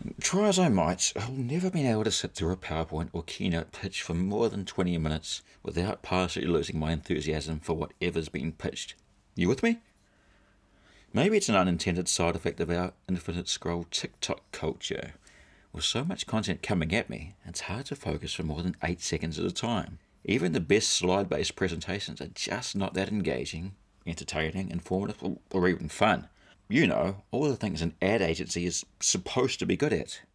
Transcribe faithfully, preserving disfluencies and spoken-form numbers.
Try as I might, I've never been able to sit through a PowerPoint or keynote pitch for more than twenty minutes without partially losing my enthusiasm for whatever's been pitched. You with me? Maybe it's an unintended side effect of our infinite scroll TikTok culture. With so much content coming at me, it's hard to focus for more than eight seconds at a time. Even the best slide-based presentations are just not that engaging, entertaining, informative, or even fun. You know, all the things an ad agency is supposed to be good at.